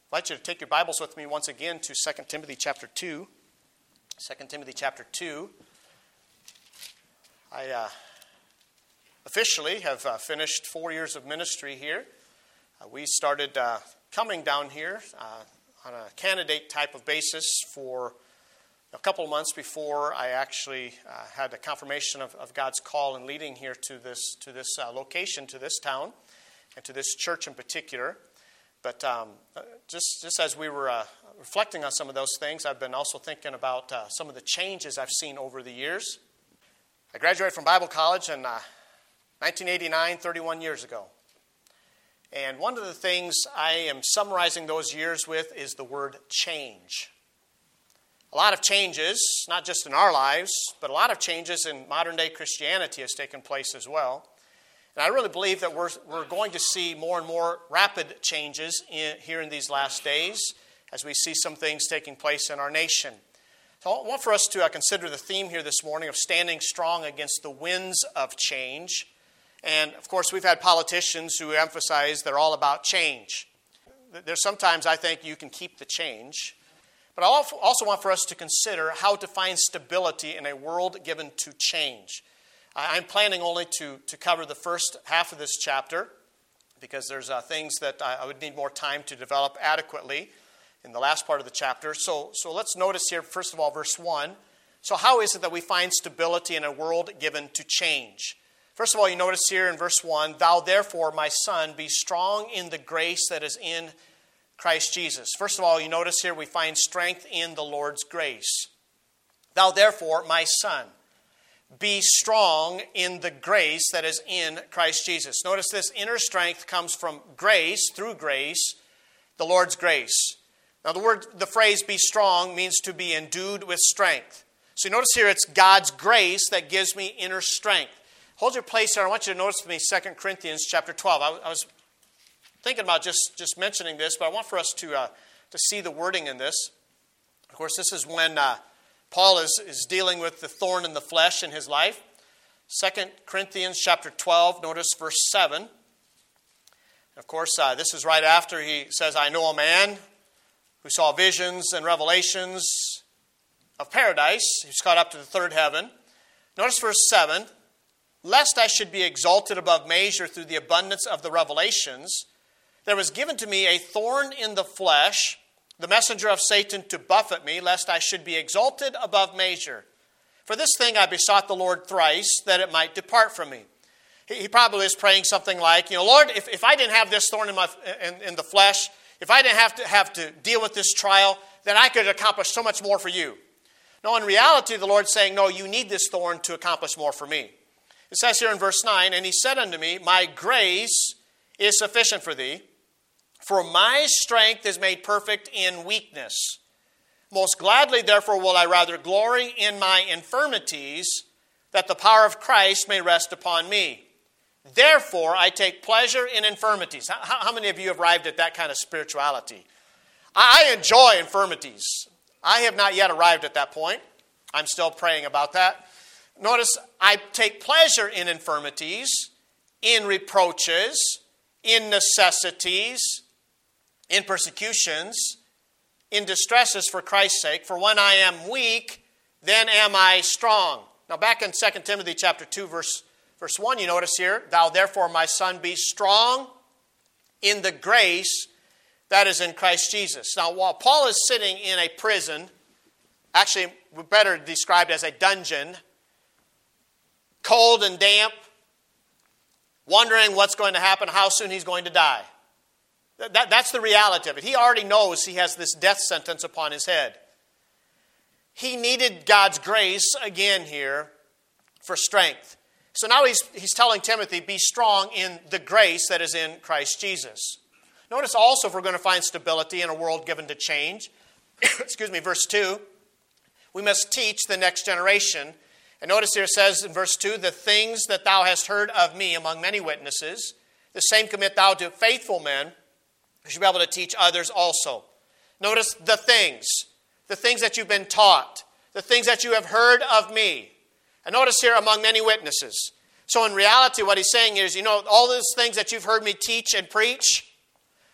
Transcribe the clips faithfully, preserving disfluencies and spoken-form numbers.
I'd like you to take your Bibles with me once again to Second Timothy chapter two. Second Timothy chapter two. I uh, officially have uh, finished four years of ministry here. Uh, we started uh, coming down here uh, on a candidate type of basis for a couple of months before I actually uh, had a confirmation of, of God's call and leading here to this to this uh, location, to this town, and to this church in particular. But um, just, just as we were uh, reflecting on some of those things, I've been also thinking about uh, some of the changes I've seen over the years. I graduated from Bible college in uh, nineteen eighty-nine, thirty-one years ago. And one of the things I am summarizing those years with is the word change. A lot of changes, not just in our lives, but a lot of changes in modern-day Christianity has taken place as well. And I really believe that we're we're going to see more and more rapid changes in, here in these last days as we see some things taking place in our nation. So I want for us to uh, consider the theme here this morning of standing strong against the winds of change. And, of course, we've had politicians who emphasize they're all about change. There's sometimes I think you can keep the change. But I also want for us to consider how to find stability in a world given to change. I'm planning only to, to cover the first half of this chapter because there's uh, things that I, I would need more time to develop adequately in the last part of the chapter. So, so let's notice here, first of all, verse one. So how is it that we find stability in a world given to change? First of all, you notice here in verse one, "Thou therefore, my son, be strong in the grace that is in Christ Jesus." First of all, you notice here we find strength in the Lord's grace. "Thou therefore, my son, be strong in the grace that is in Christ Jesus." Notice this inner strength comes from grace, through grace, the Lord's grace. Now the word, the phrase "be strong" means to be endued with strength. So you notice here it's God's grace that gives me inner strength. Hold your place here. I want you to notice with me Second Corinthians chapter twelve. I, I was thinking about just, just mentioning this, but I want for us to, uh, to see the wording in this. Of course, this is when Uh, Paul is, is dealing with the thorn in the flesh in his life. Second Corinthians chapter twelve, notice verse seven. Of course, uh, this is right after he says, "I know a man who saw visions and revelations of paradise." He's caught up to the third heaven. Notice verse seven. "Lest I should be exalted above measure through the abundance of the revelations, there was given to me a thorn in the flesh, the messenger of Satan to buffet me, lest I should be exalted above measure. For this thing I besought the Lord thrice, that it might depart from me." He, he probably is praying something like, you know, "Lord, if, if I didn't have this thorn in my in, in the flesh, if I didn't have to have to deal with this trial, then I could accomplish so much more for you." No, in reality, the Lord's saying, no, you need this thorn to accomplish more for me. It says here in verse nine, "And he said unto me, My grace is sufficient for thee, for my strength is made perfect in weakness. Most gladly, therefore, will I rather glory in my infirmities, that the power of Christ may rest upon me. Therefore, I take pleasure in infirmities." How, how many of you have arrived at that kind of spirituality? I, I enjoy infirmities. I have not yet arrived at that point. I'm still praying about that. Notice, "I take pleasure in infirmities, in reproaches, in necessities, in persecutions, in distresses for Christ's sake. For when I am weak, then am I strong." Now back in Second Timothy chapter two, verse, verse one, you notice here, "Thou therefore, my son, be strong in the grace that is in Christ Jesus." Now while Paul is sitting in a prison, actually we better described as a dungeon, cold and damp, wondering what's going to happen, how soon he's going to die. That, that's the reality of it. He already knows he has this death sentence upon his head. He needed God's grace again here for strength. So now he's, he's telling Timothy, be strong in the grace that is in Christ Jesus. Notice also, if we're going to find stability in a world given to change, excuse me, verse two, we must teach the next generation. And notice here it says in verse two, "The things that thou hast heard of me among many witnesses, the same commit thou to faithful men, who should be able to teach others also." Notice the things, the things that you've been taught, the things that you have heard of me. And notice here, among many witnesses. So in reality, what he's saying is, you know, all those things that you've heard me teach and preach,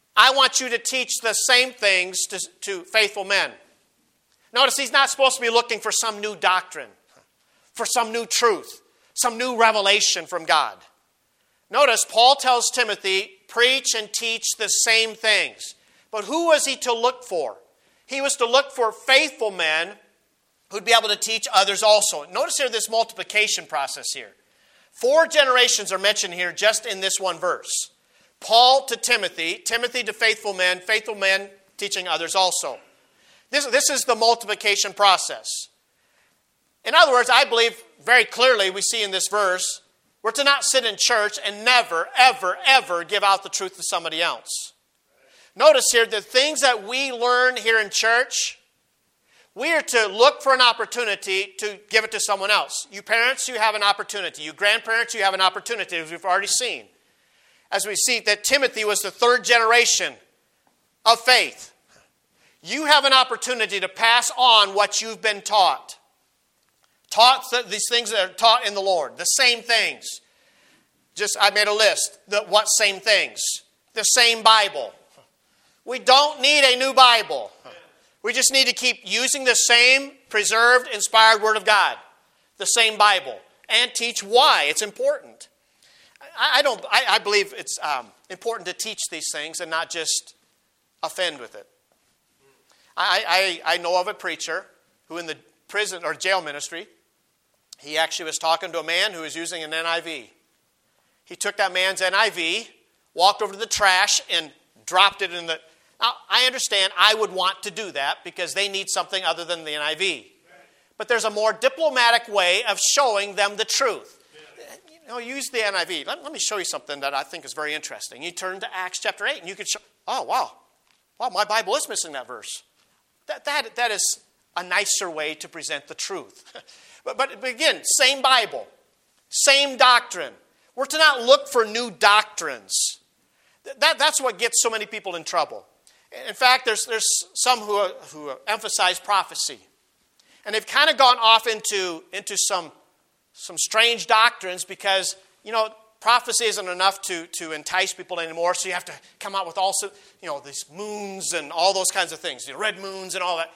I want you to teach the same things to, to faithful men. Notice he's not supposed to be looking for some new doctrine, for some new truth, some new revelation from God. Notice Paul tells Timothy, preach and teach the same things. But who was he to look for? He was to look for faithful men who'd be able to teach others also. Notice here this multiplication process here. Four generations are mentioned here just in this one verse. Paul to Timothy, Timothy to faithful men, faithful men teaching others also. This, this is the multiplication process. In other words, I believe very clearly we see in this verse, we're to not sit in church and never, ever, ever give out the truth to somebody else. Notice here, the things that we learn here in church, we are to look for an opportunity to give it to someone else. You parents, you have an opportunity. You grandparents, you have an opportunity, as we've already seen. As we see that Timothy was the third generation of faith. You have an opportunity to pass on what you've been taught. Taught these things that are taught in the Lord. The same things. Just, I made a list. The, what same things? The same Bible. We don't need a new Bible. We just need to keep using the same preserved, inspired Word of God. The same Bible. And teach why it's important. I, I don't. I, I believe it's um, important to teach these things and not just offend with it. I, I, I know of a preacher who in the prison or jail ministry, he actually was talking to a man who was using an N I V. He took that man's N I V, walked over to the trash, and dropped it in the... Now, I understand I would want to do that because they need something other than the N I V. But there's a more diplomatic way of showing them the truth. You know, use the N I V. Let, let me show you something that I think is very interesting. You turn to Acts chapter eight, and you can show... Oh, wow. Wow, my Bible is missing that verse. That, that, that is a nicer way to present the truth. but, but again, same Bible, same doctrine. We're to not look for new doctrines. That, that's what gets so many people in trouble. In fact, there's, there's some who, who emphasize prophecy. And they've kind of gone off into, into some, some strange doctrines because, you know, prophecy isn't enough to, to entice people anymore, so you have to come out with all, you know, these moons and all those kinds of things, you know, red moons and all that.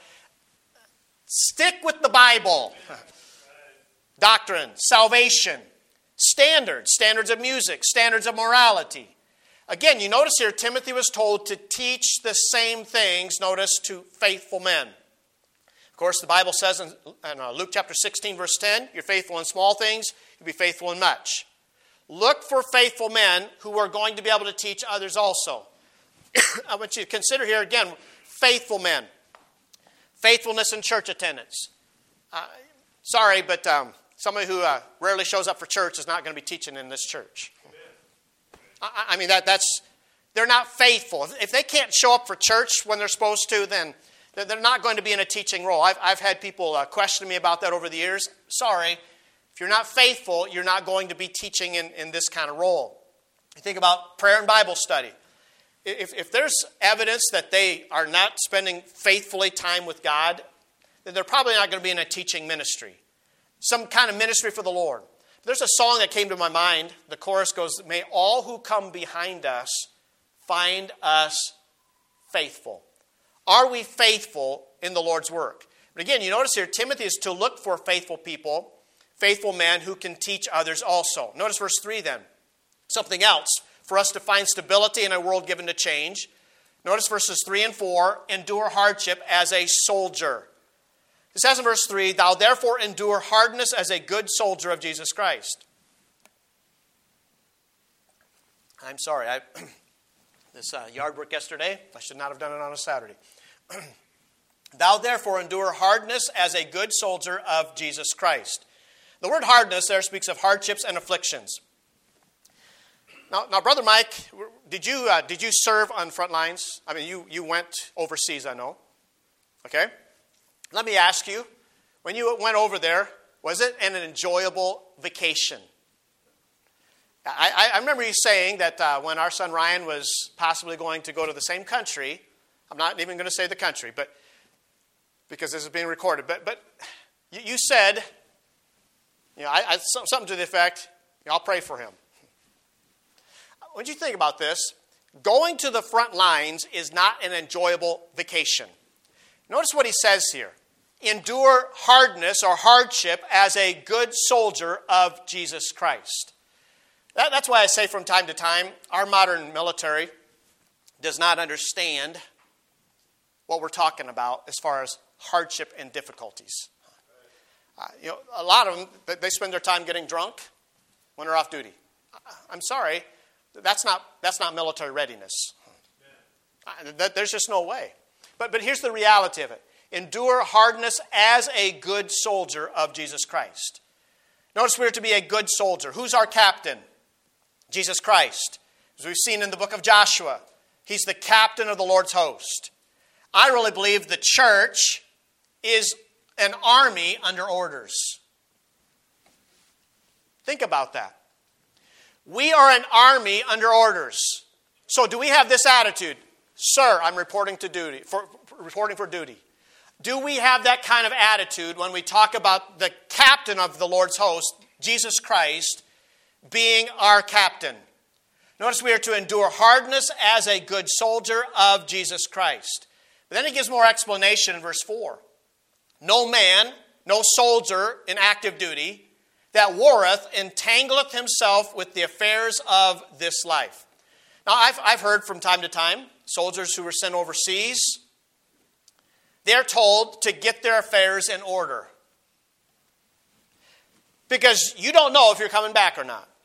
Stick with the Bible. Doctrine, salvation, standards, standards of music, standards of morality. Again, you notice here, Timothy was told to teach the same things, notice, to faithful men. Of course, the Bible says in, in Luke chapter sixteen, verse ten, you're faithful in small things, you'll be faithful in much. Look for faithful men who are going to be able to teach others also. I want you to consider here again, faithful men. Faithfulness in church attendance. Uh, sorry, but um, somebody who uh, rarely shows up for church is not going to be teaching in this church. I, I mean, that that's they're not faithful. If they can't show up for church when they're supposed to, then they're not going to be in a teaching role. I've, I've had people uh, question me about that over the years. Sorry. If you're not faithful, you're not going to be teaching in, in this kind of role. You think about prayer and Bible study. If, if there's evidence that they are not spending faithfully time with God, then they're probably not going to be in a teaching ministry. Some kind of ministry for the Lord. There's a song that came to my mind. The chorus goes, may all who come behind us find us faithful. Are we faithful in the Lord's work? But again, you notice here, Timothy is to look for faithful people, faithful men who can teach others also. Notice verse three then. Something else for us to find stability in a world given to change. Notice verses three and four. Endure hardship as a soldier. It says in verse three, thou therefore endure hardness as a good soldier of Jesus Christ. I'm sorry. I, this uh, yard work yesterday, I should not have done it on a Saturday. Thou therefore endure hardness as a good soldier of Jesus Christ. The word hardness there speaks of hardships and afflictions. Now, now Brother Mike, did you uh, did you serve on front lines? I mean, you, you went overseas, I know. Okay? Let me ask you, when you went over there, was it an enjoyable vacation? I, I remember you saying that uh, when our son Ryan was possibly going to go to the same country, I'm not even going to say the country, but because this is being recorded, but but you, you said, you know, I, I, something to the effect, you know, I'll pray for him. When you think about this, Going to the front lines is not an enjoyable vacation. Notice what he says here. Endure hardness or hardship as a good soldier of Jesus Christ. That, that's why I say from time to time, our modern military does not understand what we're talking about as far as hardship and difficulties. Uh, you know, a lot of them, they spend their time getting drunk when they're off duty. I'm sorry, that's not that's not military readiness. Uh, there's just no way. But but here's the reality of it. Endure hardness as a good soldier of Jesus Christ. Notice we're to be a good soldier. Who's our captain? Jesus Christ. As we've seen in the book of Joshua, he's the captain of the Lord's host. I really believe the church is an army under orders. Think about that. We are an army under orders. So do we have this attitude? Sir, I'm reporting to duty, for, reporting for duty. Do we have that kind of attitude when we talk about the captain of the Lord's host, Jesus Christ, being our captain? Notice we are to endure hardness as a good soldier of Jesus Christ. But then he gives more explanation in verse four. No man, no soldier in active duty, that warreth entangleth himself with the affairs of this life. Now, I've, I've heard from time to time, soldiers who were sent overseas, they're told to get their affairs in order. Because you don't know if you're coming back or not.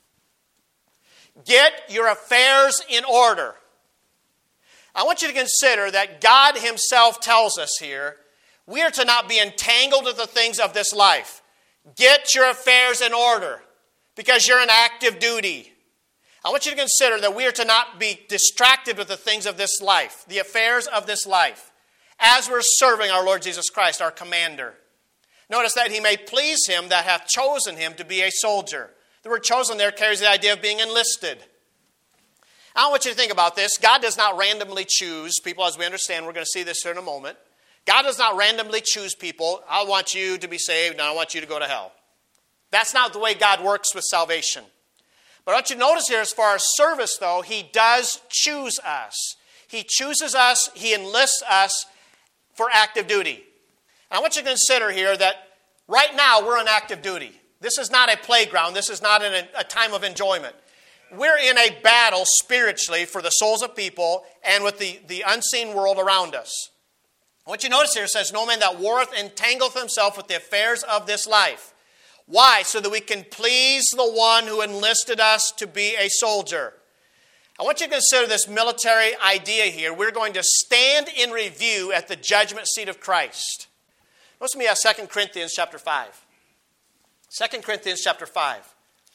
Get your affairs in order. I want you to consider that God himself tells us here, we are to not be entangled with the things of this life. Get your affairs in order because you're in active duty. I want you to consider that we are to not be distracted with the things of this life, the affairs of this life, as we're serving our Lord Jesus Christ, our commander. Notice that he may please him that hath chosen him to be a soldier. The word chosen there carries the idea of being enlisted. I want you to think about this. God does not randomly choose people, as we understand. We're going to see this here in a moment. God does not randomly choose people. I want you to be saved and I want you to go to hell. That's not the way God works with salvation. But I want you to notice here, as far as service, though, he does choose us. He chooses us. He enlists us for active duty. And I want you to consider here that right now we're on active duty. This is not a playground. This is not a, a time of enjoyment. We're in a battle spiritually for the souls of people and with the, the unseen world around us. What you notice here says, no man that warreth entangleth himself with the affairs of this life. Why? So that we can please the one who enlisted us to be a soldier. I want you to consider this military idea here. We're going to stand in review at the judgment seat of Christ. Notice with me at Second Corinthians chapter five. Second Corinthians chapter five.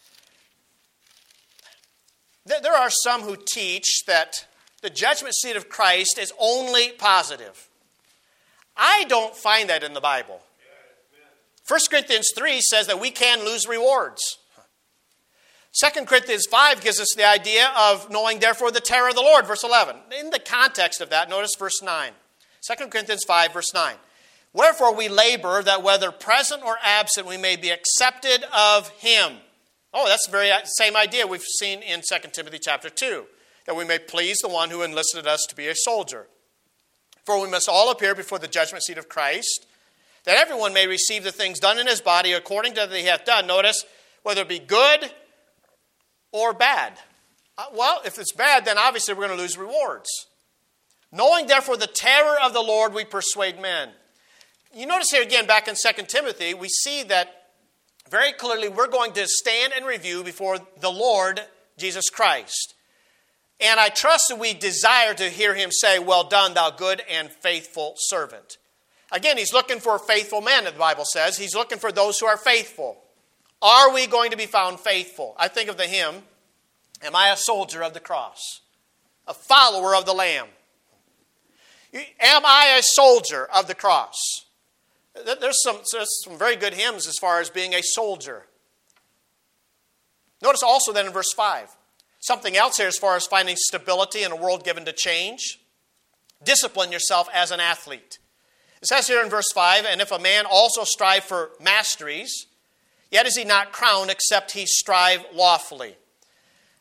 There are some who teach that the judgment seat of Christ is only positive. I don't find that in the Bible. First Corinthians three says that we can lose rewards. Second Corinthians five gives us the idea of knowing, therefore, the terror of the Lord, verse eleven. In the context of that, notice verse nine. Second Corinthians five, verse nine. Wherefore we labor that whether present or absent we may be accepted of him. Oh, that's the very same idea we've seen in Second Timothy chapter two. That we may please the one who enlisted us to be a soldier. For we must all appear before the judgment seat of Christ, that everyone may receive the things done in his body according to that he hath done. Notice, whether it be good or bad. Uh, well, if it's bad, then obviously we're going to lose rewards. Knowing, therefore, the terror of the Lord, we persuade men. You notice here again, back in Second Timothy, we see that very clearly we're going to stand and review before the Lord Jesus Christ. And I trust that we desire to hear him say, well done, thou good and faithful servant. Again, he's looking for faithful men, the Bible says. He's looking for those who are faithful. Are we going to be found faithful? I think of the hymn, am I a soldier of the cross? A follower of the Lamb? Am I a soldier of the cross? There's some, there's some very good hymns as far as being a soldier. Notice also then in verse five, something else here as far as finding stability in a world given to change. Discipline yourself as an athlete. It says here in verse five, and if a man also strive for masteries, yet is he not crowned except he strive lawfully.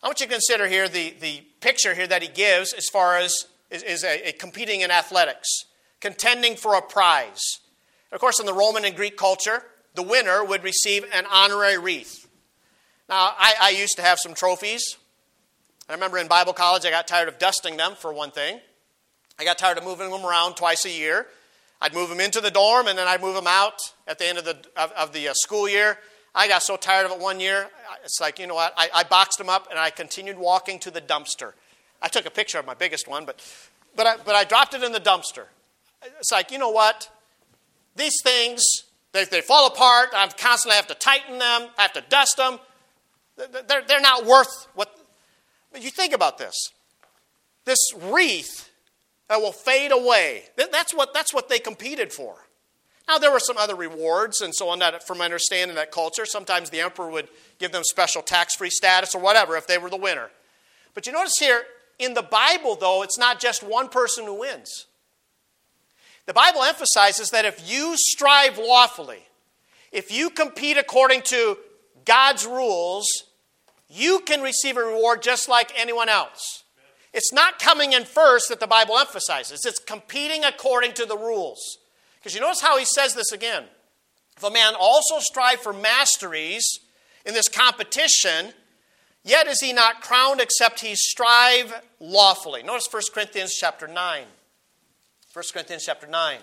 I want you to consider here the, the picture here that he gives as far as is, is a, a competing in athletics, contending for a prize. Of course, in the Roman and Greek culture, the winner would receive an honorary wreath. Now, I, I used to have some trophies. I remember in Bible college, I got tired of dusting them, for one thing. I got tired of moving them around twice a year. I'd move them into the dorm, and then I'd move them out at the end of the of, of the uh, school year. I got so tired of it one year, it's like, you know what, I, I boxed them up, and I continued walking to the dumpster. I took a picture of my biggest one, but but I, but I dropped it in the dumpster. It's like, you know what, these things, they, they fall apart. I constantly have to tighten them. I have to dust them. They're, they're not worth what... But you think about this. This wreath that will fade away. That's what, that's what they competed for. Now, there were some other rewards and so on that, from my understanding, that culture. Sometimes the emperor would give them special tax-free status or whatever if they were the winner. But you notice here, in the Bible, though, it's not just one person who wins. The Bible emphasizes that if you strive lawfully, if you compete according to God's rules, you can receive a reward just like anyone else. It's not coming in first that the Bible emphasizes. It's competing according to the rules. Because you notice how he says this again. If a man also strive for masteries in this competition, yet is he not crowned except he strive lawfully. Notice First Corinthians chapter nine. First Corinthians chapter nine.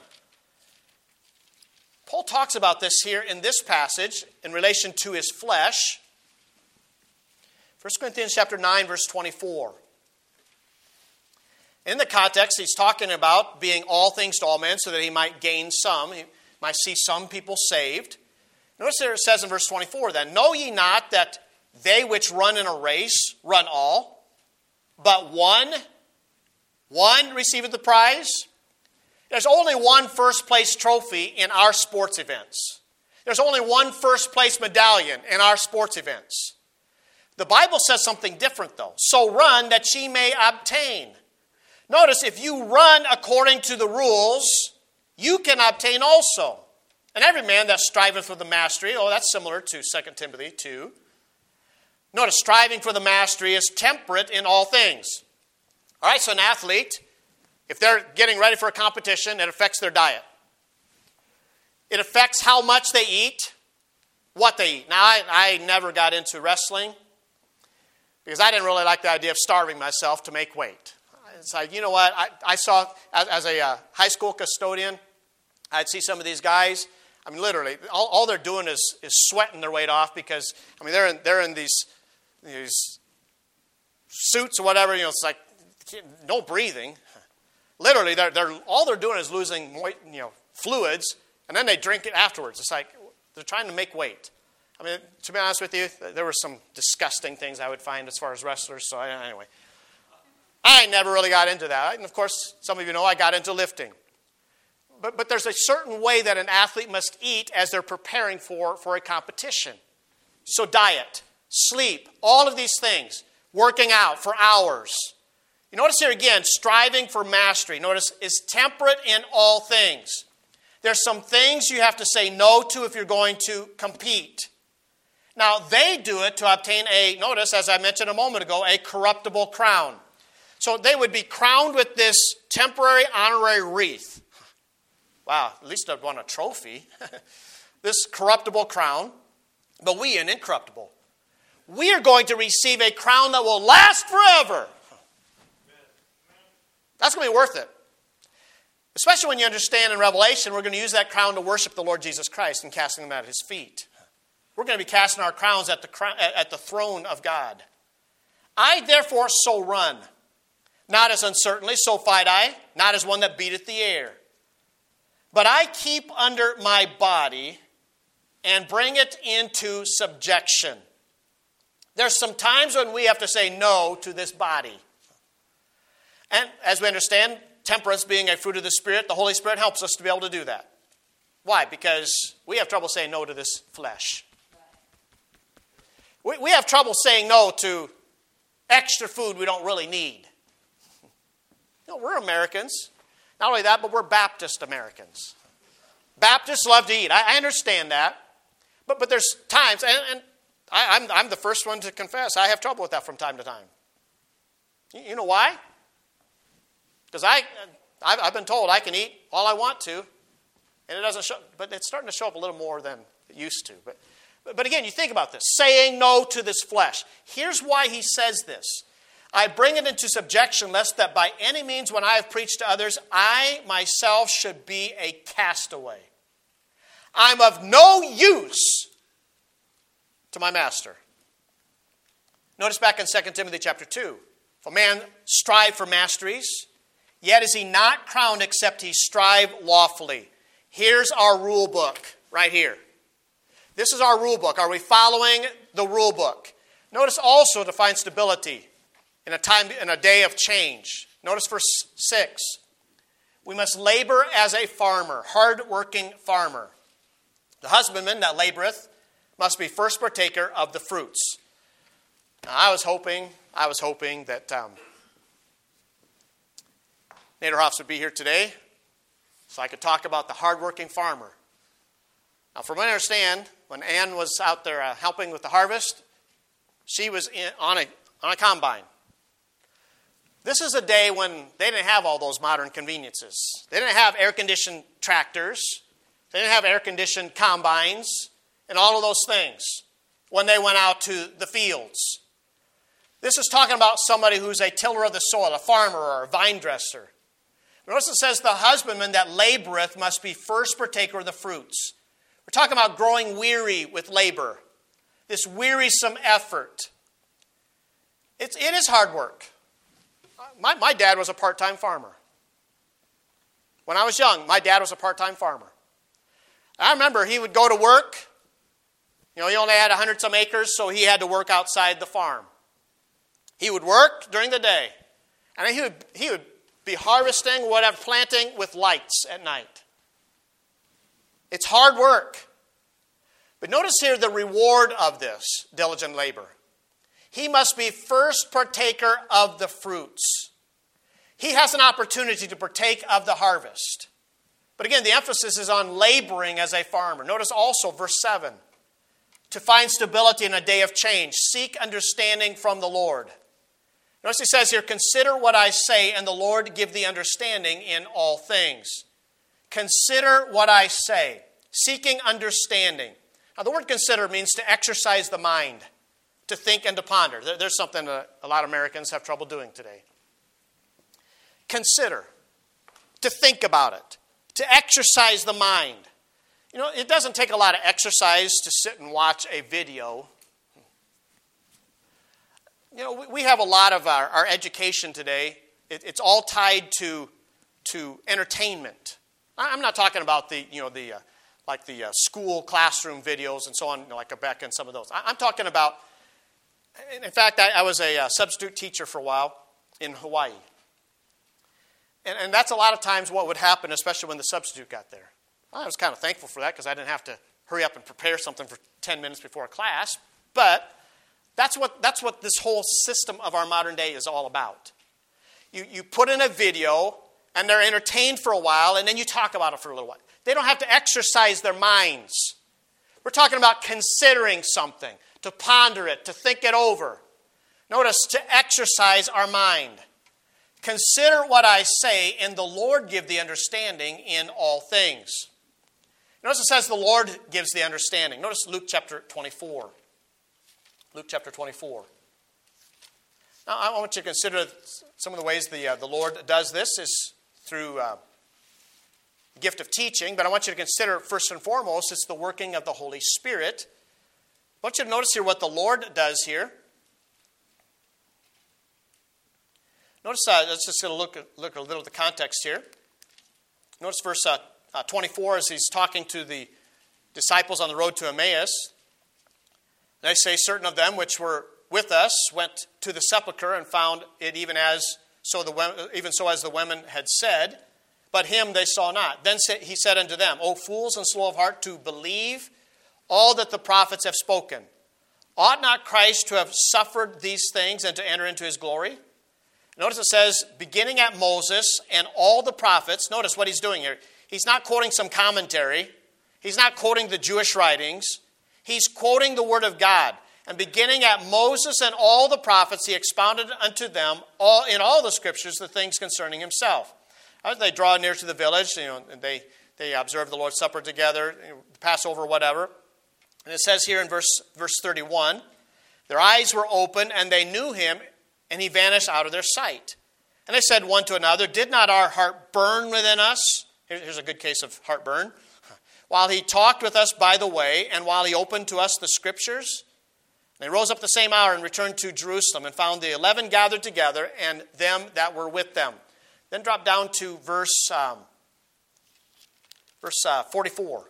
Paul talks about this here in this passage in relation to his flesh. First Corinthians chapter nine, verse twenty-four. In the context, he's talking about being all things to all men so that he might gain some. He might see some people saved. Notice there it says in verse twenty-four, then, know ye not that they which run in a race run all, but one, one receiveth the prize? There's only one first place trophy in our sports events. There's only one first place medallion in our sports events. The Bible says something different, though. So run that ye may obtain. Notice, if you run according to the rules, you can obtain also. And every man that striveth for the mastery, oh, that's similar to Second Timothy two. Notice, striving for the mastery is temperate in all things. All right, so an athlete, if they're getting ready for a competition, it affects their diet. It affects how much they eat, what they eat. Now, I, I never got into wrestling because I didn't really like the idea of starving myself to make weight. It's like, you know what, I, I saw, as, as a uh, high school custodian, I'd see some of these guys. I mean, literally, all, all they're doing is, is sweating their weight off because, I mean, they're in, they're in these, these suits or whatever, you know, it's like, no breathing. Literally, they're, they're, all they're doing is losing, you know, fluids, and then they drink it afterwards. It's like they're trying to make weight. I mean, to be honest with you, there were some disgusting things I would find as far as wrestlers. So anyway, I never really got into that. And of course, some of you know I got into lifting. But, but there's a certain way that an athlete must eat as they're preparing for, for a competition. So diet, sleep, all of these things, working out for hours. You notice here again, striving for mastery. Notice, is temperate in all things. There's some things you have to say no to if you're going to compete. Now, they do it to obtain a, notice, as I mentioned a moment ago, a corruptible crown. So they would be crowned with this temporary honorary wreath. Wow, at least I'd want a trophy. This corruptible crown, but we an incorruptible. We are going to receive a crown that will last forever. That's going to be worth it. Especially when you understand in Revelation, we're going to use that crown to worship the Lord Jesus Christ and casting them at his feet. We're going to be casting our crowns at the, at the throne of God. I therefore so run, not as uncertainly, so fight I, not as one that beateth the air. But I keep under my body and bring it into subjection. There's some times when we have to say no to this body. And as we understand, temperance being a fruit of the Spirit, the Holy Spirit helps us to be able to do that. Why? Because we have trouble saying no to this flesh. We, we have trouble saying no to extra food we don't really need. You know, we're Americans. Not only that, but we're Baptist Americans. Baptists love to eat. I, I understand that. But but there's times, and, and I, I'm, I'm the first one to confess. I have trouble with that from time to time. You, you know why? Because I, I've, I've been told I can eat all I want to, and it doesn't show. But it's starting to show up a little more than it used to. But, but, but again, you think about this. Saying no to this flesh. Here's why he says this. I bring it into subjection, lest that by any means when I have preached to others, I myself should be a castaway. I'm of no use to my master. Notice back in Second Timothy chapter two. If a man strive for masteries, yet is he not crowned except he strive lawfully. Here's our rule book right here. This is our rule book. Are we following the rule book? Notice also to find stability in a time in a day of change. Notice verse six. We must labor as a farmer, hard-working farmer. The husbandman that laboreth must be first partaker of the fruits. Now, I was hoping, I was hoping that um, Naderhoffs would be here today so I could talk about the hard-working farmer. Now, from what I understand, when Ann was out there uh, helping with the harvest, she was in, on a on a combine. This is a day when they didn't have all those modern conveniences. They didn't have air-conditioned tractors. They didn't have air-conditioned combines and all of those things when they went out to the fields. This is talking about somebody who's a tiller of the soil, a farmer or a vine dresser. Notice it says the husbandman that laboreth must be first partaker of the fruits. We're talking about growing weary with labor, this wearisome effort. It's, it is hard work. My, my dad was a part-time farmer. When I was young, my dad was a part-time farmer. I remember he would go to work. You know, he only had a hundred some acres, so he had to work outside the farm. He would work during the day, and he would, he would be harvesting, whatever, planting with lights at night. It's hard work. But notice here the reward of this diligent labor. He must be first partaker of the fruits. He has an opportunity to partake of the harvest. But again, the emphasis is on laboring as a farmer. Notice also verse seven. To find stability in a day of change. Seek understanding from the Lord. Notice he says here, consider what I say, and the Lord give thee understanding in all things. Consider what I say. Seeking understanding. Now the word consider means to exercise the mind. To think and to ponder. There's something that a lot of Americans have trouble doing today. Consider. To think about it. To exercise the mind. You know, it doesn't take a lot of exercise to sit and watch a video. You know, we have a lot of our, our education today. It, it's all tied to, to entertainment. I'm not talking about the, you know, the uh, like the uh, school classroom videos and so on, you know, like Quebec and some of those. I'm talking about. In fact, I, I was a uh, substitute teacher for a while in Hawaii. And, and that's a lot of times what would happen, especially when the substitute got there. I was kind of thankful for that because I didn't have to hurry up and prepare something for ten minutes before a class. But that's what, that's what this whole system of our modern day is all about. You, you put in a video, and they're entertained for a while, and then you talk about it for a little while. They don't have to exercise their minds. We're talking about considering something. To ponder it, to think it over. Notice, to exercise our mind. Consider what I say, and the Lord give the understanding in all things. Notice it says the Lord gives the understanding. Notice Luke chapter twenty-four. Luke chapter twenty-four. Now, I want you to consider some of the ways the, uh, the Lord does this is through uh, the gift of teaching, but I want you to consider, first and foremost, it's the working of the Holy Spirit. I want you to notice here what the Lord does here. Notice, uh, let's just going to look, look a little at the context here. Notice verse uh, uh, twenty-four as he's talking to the disciples on the road to Emmaus. They say, certain of them which were with us went to the sepulchre and found it even as so the even so as the women had said, but him they saw not. Then he said unto them, O fools and slow of heart to believe all that the prophets have spoken. Ought not Christ to have suffered these things and to enter into his glory? Notice it says, beginning at Moses and all the prophets. Notice what he's doing here. He's not quoting some commentary. He's not quoting the Jewish writings. He's quoting the Word of God. And beginning at Moses and all the prophets, he expounded unto them all in all the scriptures the things concerning himself. As they draw near to the village, you know, and they, they observe the Lord's Supper together, you know, Passover, whatever. And it says here in verse, verse thirty-one, their eyes were open, and they knew him, and he vanished out of their sight. And they said one to another, did not our heart burn within us? Here's a good case of heartburn. While he talked with us by the way, and while he opened to us the scriptures. And they rose up the same hour and returned to Jerusalem, and found the eleven gathered together, and them that were with them. Then drop down to verse, um, verse uh, forty-four.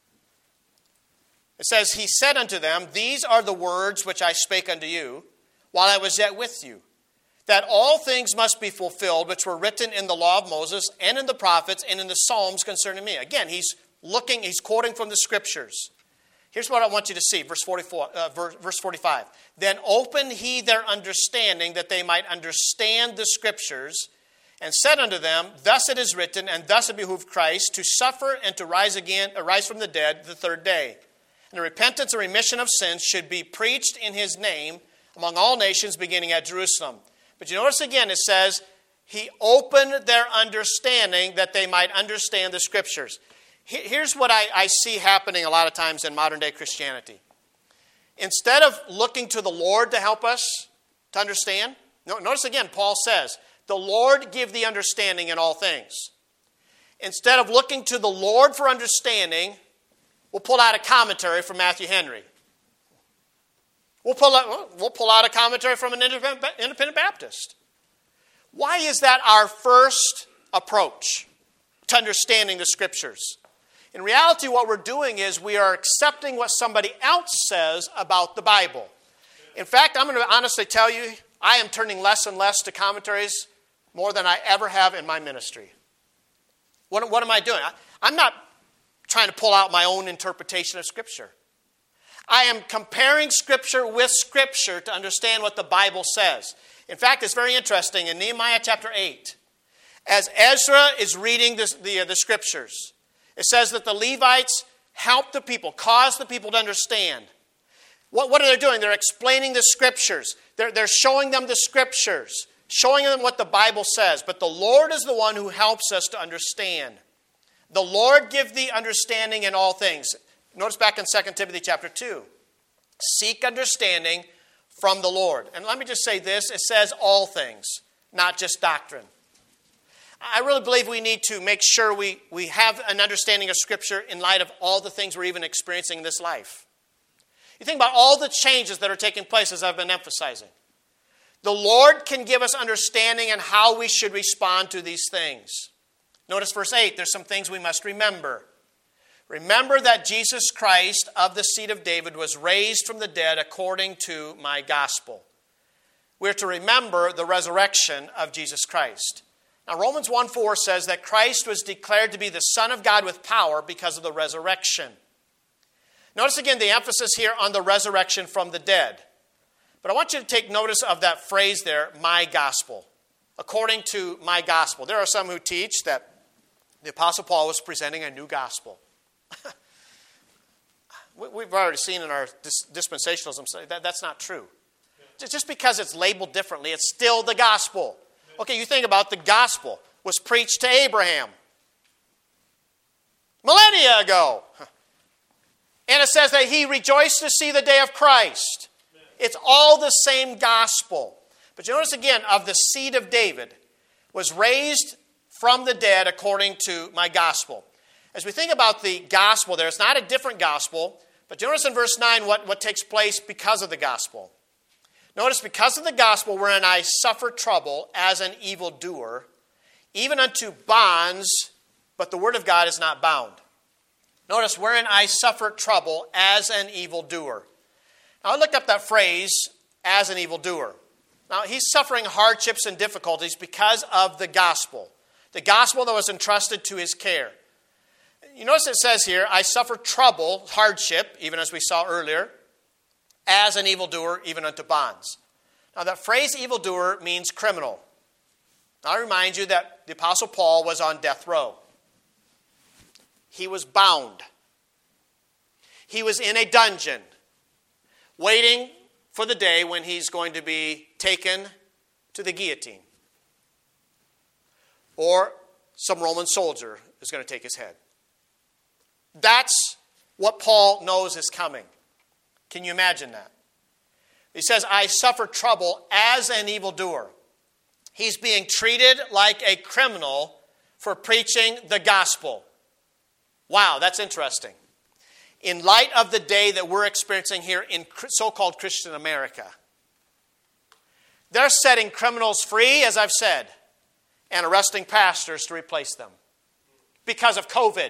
It says, he said unto them, these are the words which I spake unto you, while I was yet with you, that all things must be fulfilled, which were written in the law of Moses, and in the prophets, and in the Psalms concerning me. Again, he's looking, he's quoting from the scriptures. Here's what I want you to see, verse forty-four, uh, verse, verse forty-five. Then opened he their understanding, that they might understand the scriptures, and said unto them, thus it is written, and thus it behooved Christ, to suffer and to rise again, arise from the dead the third day. And the repentance and remission of sins should be preached in his name among all nations, beginning at Jerusalem. But you notice again, it says, he opened their understanding that they might understand the scriptures. Here's what I, I see happening a lot of times in modern day Christianity. Instead of looking to the Lord to help us to understand, notice again, Paul says, the Lord give the understanding in all things. Instead of looking to the Lord for understanding, we'll pull out a commentary from Matthew Henry. We'll pull out, we'll pull out a commentary from an independent Baptist. Why is that our first approach to understanding the scriptures? In reality, what we're doing is we are accepting what somebody else says about the Bible. In fact, I'm going to honestly tell you, I am turning less and less to commentaries more than I ever have in my ministry. What, what am I doing? I, I'm not trying to pull out my own interpretation of Scripture. I am comparing Scripture with Scripture to understand what the Bible says. In fact, it's very interesting. In Nehemiah chapter eight, as Ezra is reading the, the, the Scriptures, it says that the Levites help the people, cause the people to understand. What, what are they doing? They're explaining the Scriptures. They're, they're showing them the Scriptures, showing them what the Bible says. But the Lord is the one who helps us to understand. The Lord give thee understanding in all things. Notice back in Second Timothy chapter two. Seek understanding from the Lord. And let me just say this. It says all things, not just doctrine. I really believe we need to make sure we, we have an understanding of Scripture in light of all the things we're even experiencing in this life. You think about all the changes that are taking place, as I've been emphasizing. The Lord can give us understanding on how we should respond to these things. Notice verse eight, there's some things we must remember. Remember that Jesus Christ of the seed of David was raised from the dead according to my gospel. We're to remember the resurrection of Jesus Christ. Now, Romans one four says that Christ was declared to be the Son of God with power because of the resurrection. Notice again the emphasis here on the resurrection from the dead. But I want you to take notice of that phrase there, my gospel. According to my gospel. There are some who teach that the Apostle Paul was presenting a new gospel. We've already seen in our dispensationalism that that's not true. Just because it's labeled differently, it's still the gospel. Okay, you think about the gospel was preached to Abraham millennia ago. And it says that he rejoiced to see the day of Christ. It's all the same gospel. But you notice again, of the seed of David was raised from the dead according to my gospel. As we think about the gospel there, it's not a different gospel, but you notice in verse nine what, what takes place because of the gospel. Notice, because of the gospel wherein I suffer trouble as an evildoer, even unto bonds, but the word of God is not bound. Notice, wherein I suffer trouble as an evildoer. Now, I looked up that phrase, as an evildoer. Now, he's suffering hardships and difficulties because of the gospel. The gospel that was entrusted to his care. You notice it says here, I suffer trouble, hardship, even as we saw earlier, as an evildoer, even unto bonds. Now, that phrase evildoer means criminal. Now, I remind you that the Apostle Paul was on death row. He was bound. He was in a dungeon, waiting for the day when he's going to be taken to the guillotine. Or some Roman soldier is going to take his head. That's what Paul knows is coming. Can you imagine that? He says, I suffer trouble as an evildoer. He's being treated like a criminal for preaching the gospel. Wow, that's interesting. In light of the day that we're experiencing here in so-called Christian America, they're setting criminals free, as I've said, and arresting pastors to replace them because of COVID.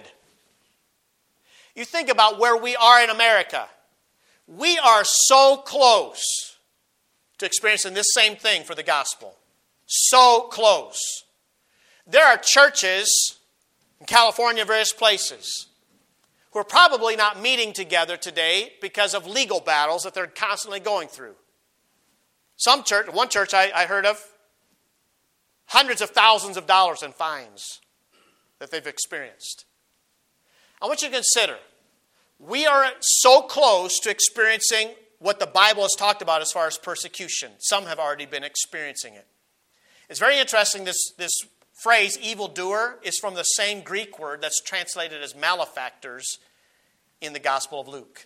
You think about where we are in America. We are so close to experiencing this same thing for the gospel. So close. There are churches in California, various places, who are probably not meeting together today because of legal battles that they're constantly going through. Some church, one church I, I heard of, hundreds of thousands of dollars in fines that they've experienced. I want you to consider, we are so close to experiencing what the Bible has talked about as far as persecution. Some have already been experiencing it. It's very interesting, this, this phrase, evildoer, is from the same Greek word that's translated as malefactors in the Gospel of Luke.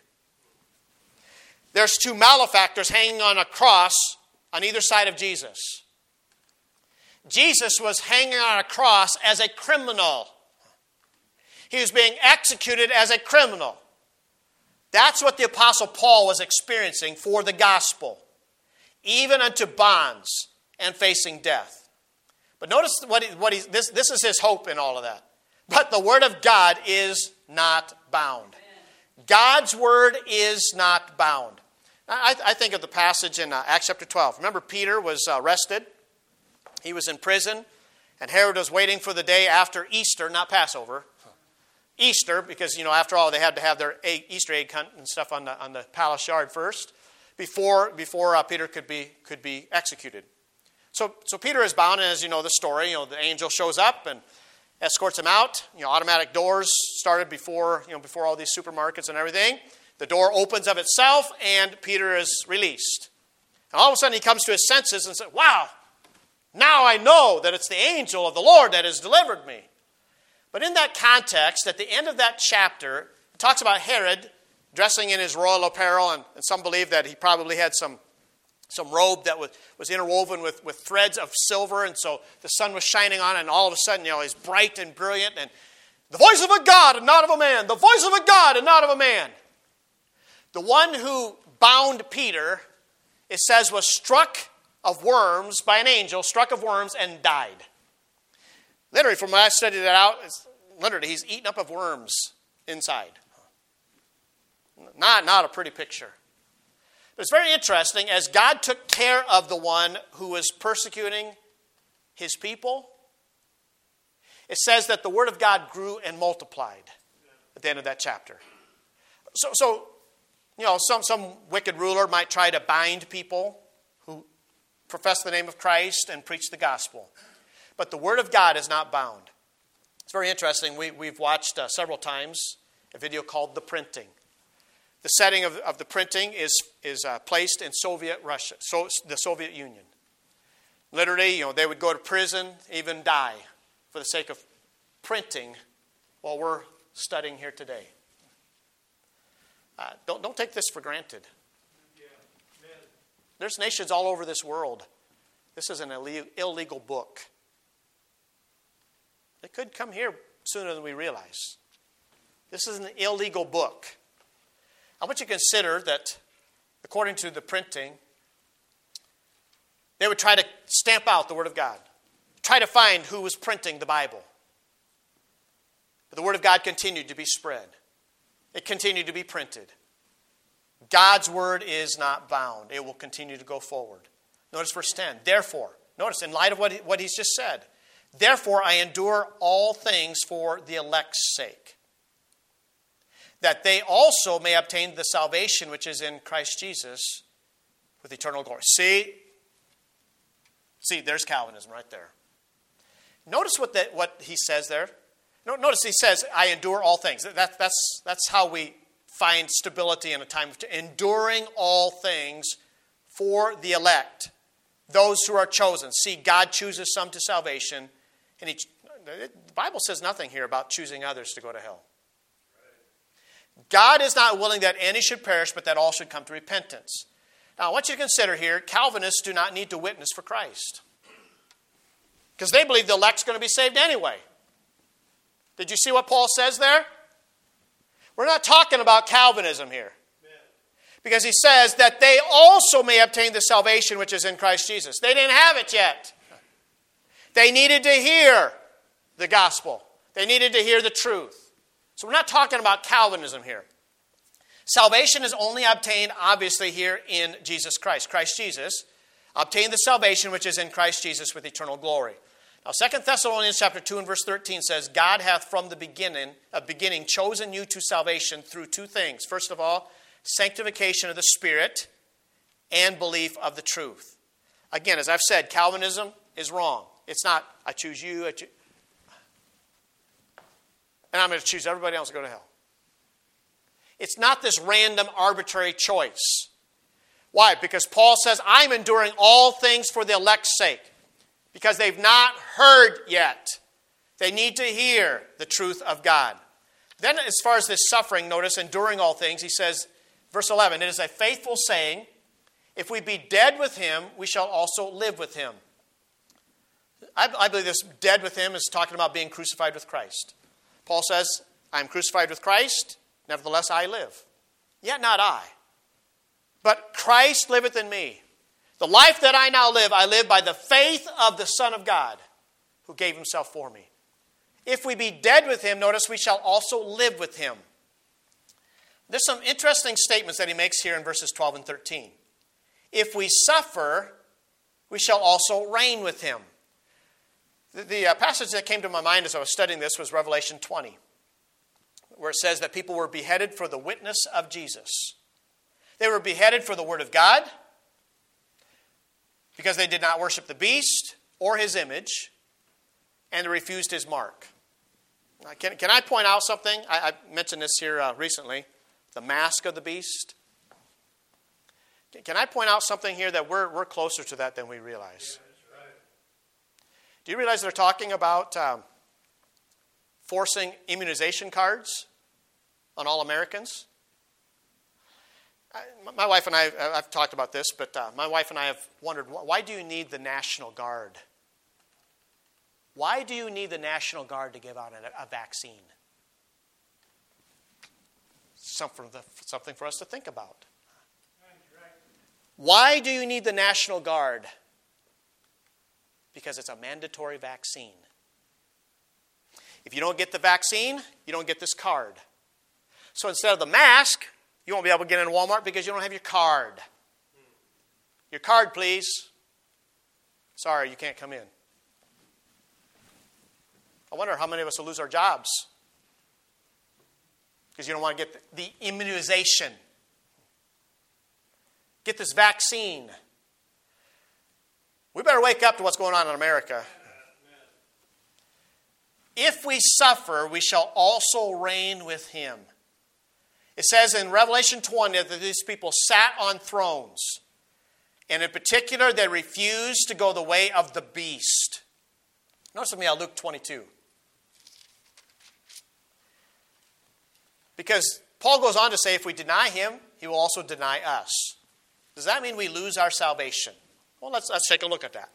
There's two malefactors hanging on a cross on either side of Jesus. Jesus was hanging on a cross as a criminal. He was being executed as a criminal. That's what the Apostle Paul was experiencing for the gospel, even unto bonds and facing death. But notice what he, what he, this, this is his hope in all of that. But the word of God is not bound. God's word is not bound. I, I think of the passage in uh, Acts chapter twelve. Remember, Peter was uh, arrested. He was in prison, and Herod was waiting for the day after Easter, not Passover. Easter, because, you know, after all, they had to have their egg, Easter egg hunt and stuff on the on the palace yard first, before before uh, Peter could be could be executed. So so Peter is bound, and as you know the story, you know, the angel shows up and escorts him out. You know, automatic doors started before you know before all these supermarkets and everything. The door opens of itself, and Peter is released. And all of a sudden, he comes to his senses and says, "Wow! Now I know that it's the angel of the Lord that has delivered me." But in that context, at the end of that chapter, it talks about Herod dressing in his royal apparel, and, and some believe that he probably had some, some robe that was, was interwoven with, with threads of silver, and so the sun was shining on it, and all of a sudden, you know, he's bright and brilliant, and the voice of a God and not of a man, the voice of a God and not of a man. The one who bound Peter, it says, was struck of worms by an angel, struck of worms, and died. Literally, from when I studied that out, it's literally he's eaten up of worms inside. Not, not a pretty picture. But it's very interesting, as God took care of the one who was persecuting his people, it says that the word of God grew and multiplied at the end of that chapter. So, so you know, some, some wicked ruler might try to bind people who profess the name of Christ and preach the gospel. But the word of God is not bound. It's very interesting. We, we've watched uh, several times a video called The Printing. The setting of, of the printing is, is uh, placed in Soviet Russia, so the Soviet Union. Literally, you know, they would go to prison, even die, for the sake of printing while we're studying here today. Uh, don't, don't take this for granted. Yeah. There's nations all over this world. This is an ille- illegal book. It could come here sooner than we realize. This is an illegal book. I want you to consider that, according to the printing, they would try to stamp out the Word of God, try to find who was printing the Bible. But the Word of God continued to be spread. It continued to be printed. God's Word is not bound. It will continue to go forward. Notice verse ten. Therefore, notice in light of what, he, what he's just said, therefore I endure all things for the elect's sake, that they also may obtain the salvation which is in Christ Jesus with eternal glory. See, see, there's Calvinism right there. Notice what that, what he says there. Notice he says, I endure all things. That, that's, that's how we find stability in a time of enduring all things for the elect, those who are chosen. See, God chooses some to salvation, and he, the Bible says nothing here about choosing others to go to hell. God is not willing that any should perish, but that all should come to repentance. Now, I want you to consider here, Calvinists do not need to witness for Christ, because they believe the elect's going to be saved anyway. Did you see what Paul says there? We're not talking about Calvinism here. Because he says that they also may obtain the salvation which is in Christ Jesus. They didn't have it yet. They needed to hear the gospel. They needed to hear the truth. So we're not talking about Calvinism here. Salvation is only obtained, obviously, here in Jesus Christ. Christ Jesus obtained the salvation which is in Christ Jesus with eternal glory. Now, Second Thessalonians chapter two and verse thirteen says, God hath from the beginning, uh, beginning chosen you to salvation through two things. First of all, sanctification of the Spirit and belief of the truth. Again, as I've said, Calvinism is wrong. It's not, I choose you, I choose, and I'm going to choose everybody else to go to hell. It's not this random, arbitrary choice. Why? Because Paul says, I'm enduring all things for the elect's sake. Because they've not heard yet. They need to hear the truth of God. Then as far as this suffering, notice, enduring all things, he says, verse eleven, it is a faithful saying, if we be dead with him, we shall also live with him. I, I believe this dead with him is talking about being crucified with Christ. Paul says, I am crucified with Christ, nevertheless I live. Yet not I, but Christ liveth in me. The life that I now live, I live by the faith of the Son of God, who gave himself for me. If we be dead with him, notice we shall also live with him. There's some interesting statements that he makes here in verses twelve and thirteen. If we suffer, we shall also reign with him. The, the uh, passage that came to my mind as I was studying this was Revelation twenty, where it says that people were beheaded for the witness of Jesus. They were beheaded for the word of God, because they did not worship the beast or his image, and they refused his mark. Now, can, can I point out something? I, I mentioned this here uh, recently, the mask of the beast. Can, can I point out something here that we're, we're closer to that than we realize? Yeah, that's right. Do you realize they're talking about um, forcing immunization cards on all Americans? My wife and I, I've talked about this, but uh, my wife and I have wondered, why do you need the National Guard? Why do you need the National Guard to give out a, a vaccine? Something, something for us to think about. Why do you need the National Guard? Because it's a mandatory vaccine. If you don't get the vaccine, you don't get this card. So instead of the mask, you won't be able to get in Walmart because you don't have your card. Your card, please. Sorry, you can't come in. I wonder how many of us will lose our jobs because you don't want to get the immunization. Get this vaccine. We better wake up to what's going on in America. If we suffer, we shall also reign with him. It says in Revelation twenty that these people sat on thrones. And in particular, they refused to go the way of the beast. Notice with me on Luke twenty-two. Because Paul goes on to say, if we deny him, he will also deny us. Does that mean we lose our salvation? Well, let's, let's take a look at that.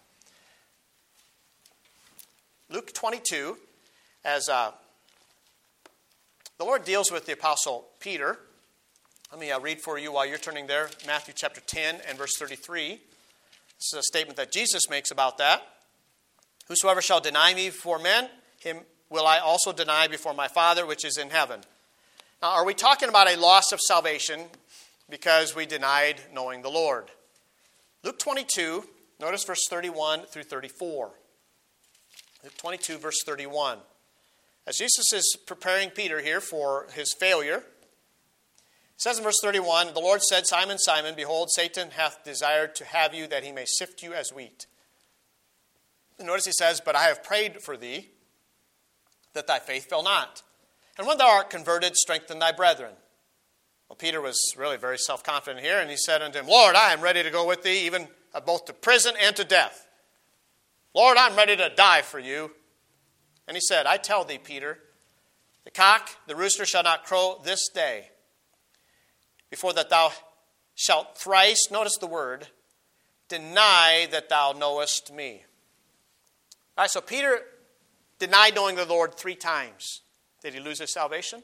Luke twenty-two, as uh, the Lord deals with the Apostle Peter. Let me uh, read for you while you're turning there. Matthew chapter ten and verse thirty-three. This is a statement that Jesus makes about that. Whosoever shall deny me before men, him will I also deny before my Father which is in heaven. Now, are we talking about a loss of salvation because we denied knowing the Lord? Luke twenty-two, notice verse thirty-one through thirty-four. Luke twenty-two, verse thirty-one. As Jesus is preparing Peter here for his failure, it says in verse thirty-one, the Lord said, Simon, Simon, behold, Satan hath desired to have you that he may sift you as wheat. And notice he says, but I have prayed for thee, that thy faith fail not. And when thou art converted, strengthen thy brethren. Well, Peter was really very self-confident here, and he said unto him, Lord, I am ready to go with thee, even both to prison and to death. Lord, I'm ready to die for you. And he said, I tell thee, Peter, the cock, the rooster shall not crow this day, before that thou shalt thrice, notice the word, deny that thou knowest me. All right, so Peter denied knowing the Lord three times. Did he lose his salvation?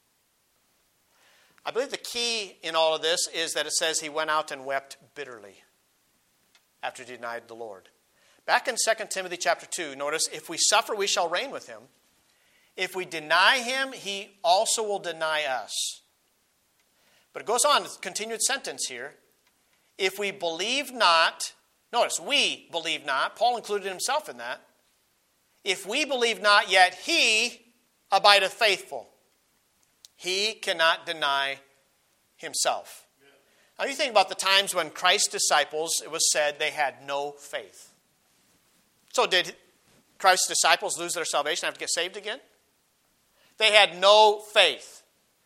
I believe the key in all of this is that it says he went out and wept bitterly after he denied the Lord. Back in Second Timothy chapter two, notice, if we suffer, we shall reign with him. If we deny him, he also will deny us. But it goes on, continued sentence here. If we believe not, notice, we believe not. Paul included himself in that. If we believe not, yet he abideth faithful. He cannot deny himself. Now you think about the times when Christ's disciples, it was said they had no faith. So did Christ's disciples lose their salvation and have to get saved again? They had no faith.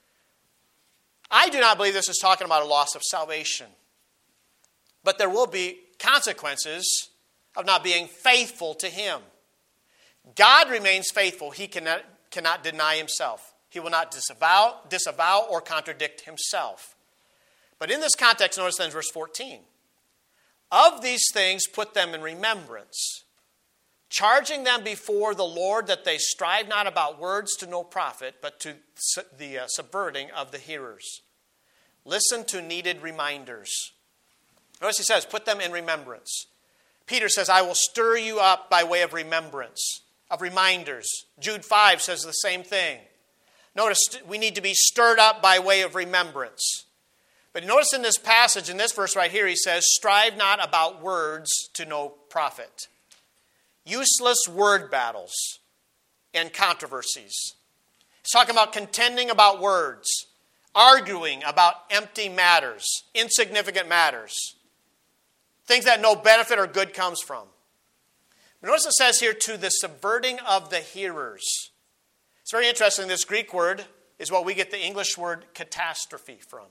I do not believe this is talking about a loss of salvation. But there will be consequences of not being faithful to him. God remains faithful. He cannot, cannot deny himself. He will not disavow, disavow or contradict himself. But in this context, notice then verse fourteen. Of these things put them in remembrance, charging them before the Lord that they strive not about words to no profit, but to the uh, subverting of the hearers. Listen to needed reminders. Notice he says, put them in remembrance. Peter says, I will stir you up by way of remembrance, of reminders. Jude five says the same thing. Notice we need to be stirred up by way of remembrance. But notice in this passage, in this verse right here, he says, strive not about words to no profit. Useless word battles and controversies. He's talking about contending about words, arguing about empty matters, insignificant matters, things that no benefit or good comes from. But notice it says here, to the subverting of the hearers. It's very interesting. This Greek word is what we get the English word catastrophe from.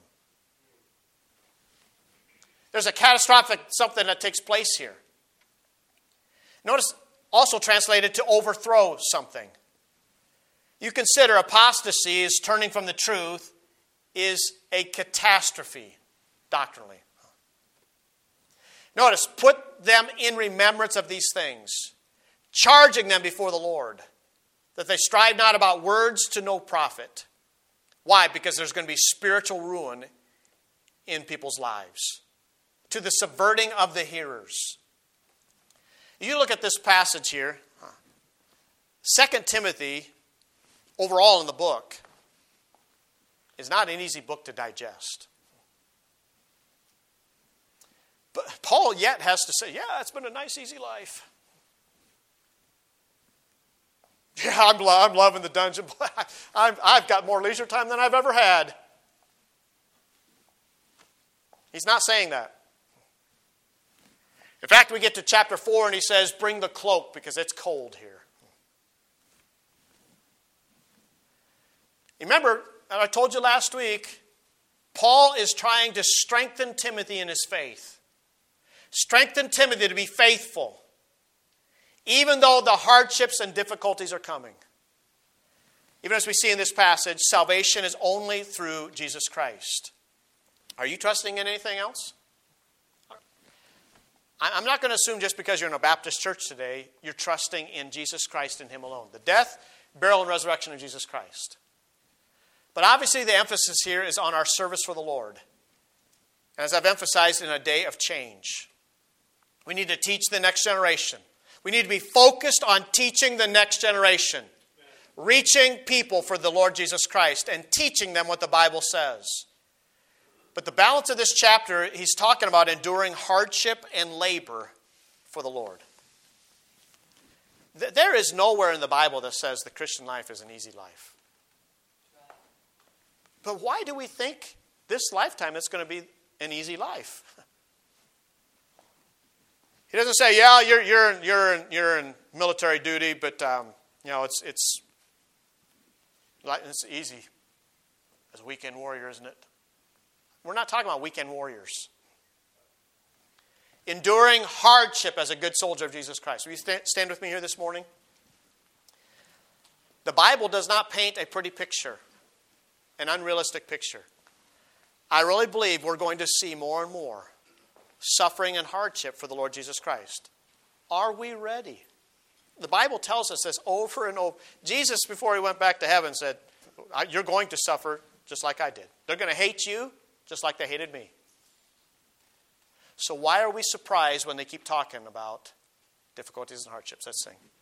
There's a catastrophic something that takes place here. Notice also translated to overthrow something. You consider apostasy is turning from the truth is a catastrophe doctrinally. Notice, put them in remembrance of these things, charging them before the Lord, that they strive not about words to no profit. Why? Because there's going to be spiritual ruin in people's lives. To the subverting of the hearers. You look at this passage here, Second Timothy, overall in the book, is not an easy book to digest. But Paul yet has to say, yeah, it's been a nice, easy life. Yeah, I'm, lo- I'm loving the dungeon. I've, I've got more leisure time than I've ever had. He's not saying that. In fact, we get to chapter four and he says, bring the cloak because it's cold here. Remember, I told you last week, Paul is trying to strengthen Timothy in his faith. Strengthen Timothy to be faithful, even though the hardships and difficulties are coming. Even as we see in this passage, salvation is only through Jesus Christ. Are you trusting in anything else? I'm not going to assume just because you're in a Baptist church today, you're trusting in Jesus Christ and Him alone. The death, burial, and resurrection of Jesus Christ. But obviously the emphasis here is on our service for the Lord. And as I've emphasized, in a day of change. We need to teach the next generation. We need to be focused on teaching the next generation. Reaching people for the Lord Jesus Christ and teaching them what the Bible says. But the balance of this chapter, he's talking about enduring hardship and labor for the Lord. There is nowhere in the Bible that says the Christian life is an easy life. But why do we think this lifetime is going to be an easy life? He doesn't say, yeah, you're you're you're in, you're in military duty, but um, you know it's it's it's easy as a weekend warrior, isn't it? We're not talking about weekend warriors. Enduring hardship as a good soldier of Jesus Christ. Will you st- stand with me here this morning? The Bible does not paint a pretty picture, an unrealistic picture. I really believe we're going to see more and more suffering and hardship for the Lord Jesus Christ. Are we ready? The Bible tells us this over and over. Jesus, before he went back to heaven, said, you're going to suffer just like I did. They're going to hate you just like they hated me. So why are we surprised when they keep talking about difficulties and hardships? Let's sing.